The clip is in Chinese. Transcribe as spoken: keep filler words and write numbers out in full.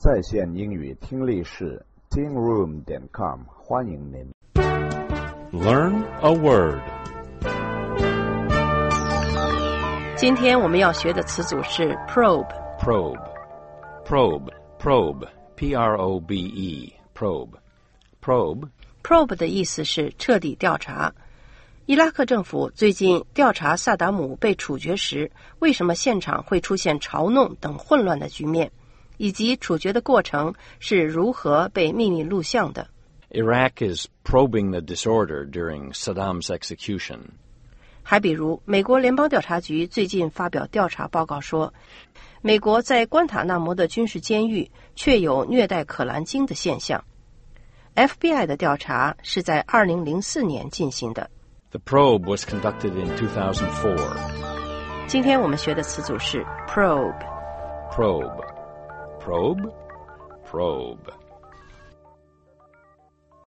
在线英语听力室 teen room 点 com 欢迎您。 Learn a word. 今天我们要学的词组是 probe. Probe. Probe. Probe. P R O B E. Probe. Probe. Probe 的意思是彻底调查。伊拉克政府最近调查萨达姆被处决时，为什么现场会出现嘲弄等混乱的局面，以及处决的过程是如何被秘密录像的。 Iraq is probing the disorder during Saddam's execution. 还比如，美国联邦调查局最近发表调查报告说，美国在关塔那摩的军事监狱确有虐待可兰经的现象。F B I 的调查是在二零零四年进行的。 The probe was conducted in two thousand four. 今天我们学的词组是 probe. Probe. Probe. Probe.